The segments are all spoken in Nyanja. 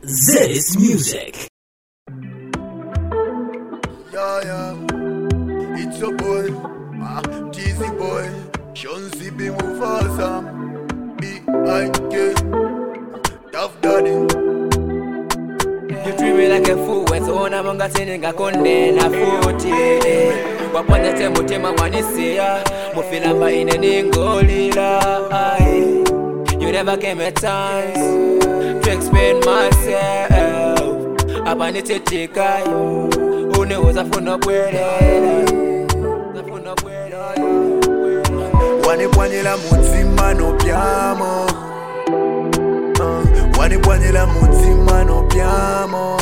This music. Yeah, it's a boy, Teasy boy, Sean CB Mufasa, B.I.K. Tough Daddy. You treat me like a fool when so na manga sininga konde na futi wapanya tembo tema wanisia mufilamba ine ningolila. You never gave me time to explain myself. Abani tetika une uzafuna kwelele Wanipwanyela mutima no piamo, wanipwanyela mutima no piamo,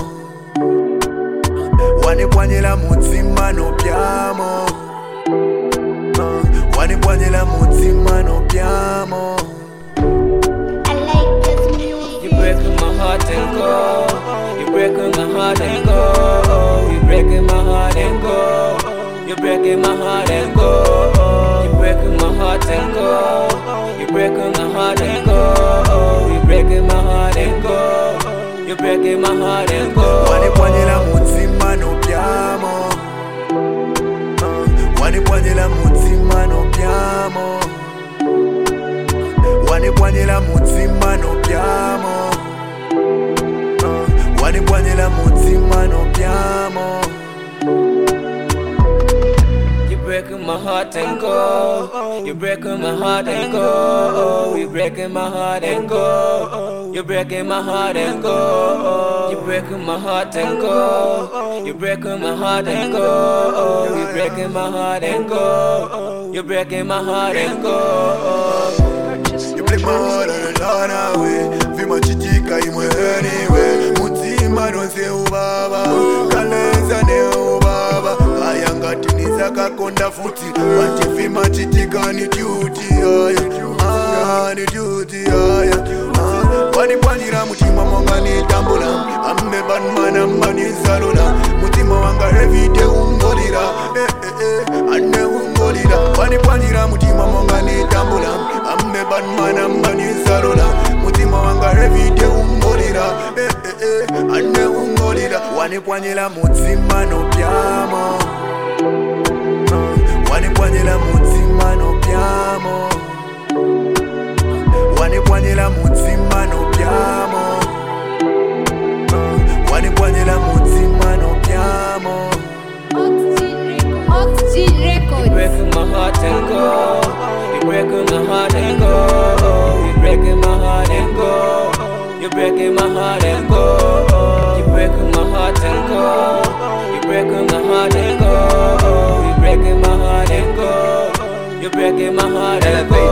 wanipwanyela mutima no piamo, wanipwanyela mutima no piamo. You breaking my heart and go. You breaking my heart and go. You breaking my heart and go. You breaking my heart and go. You breaking my heart and go. You breaking my heart and go. You breaking my heart and go. You breaking my heart and go. Wanipwanyela mutima no piamo, wanipwanyela mutima no piamo, wanipwanyela mutima no piamo, wanipwanyela mutima no piamo. You breaking my heart and go. You breaking my heart and go. You breaking my heart and go. You breaking my heart and go. You breaking my heart and go. You breaking my heart and go. You breaking my heart and go. You breaking my heart and go. You break my heart and run away. Vima chitika imwe anyway. Mutima don't say ubaba, kaleza ne ubaba. Ayangati nizaka konda futi, wanti vima chitika ni duty ni duty wanipwanyira mutima mwanga ni tambula, amme banman amani salula. Mutima wanga everyday ungolira, ane ungolira. Wanipwanyira mutima mwanga ni tambula, amme banman amani salula. Mutima wanga everyday ungolira, ane ungolira. Wanipwanyira mutima no piamo, wanipwanyira mutima no piamo, wanipwanyira mutima no piamo, wanipwanyira mutima no piamo. Oxygen Records. You breaking my heart and go. You breaking my heart and go. You breaking my heart and go. You breaking my heart and go. You breaking my heart and go. You breaking my heart and go. You breaking my heart and go. You breaking my heart and go.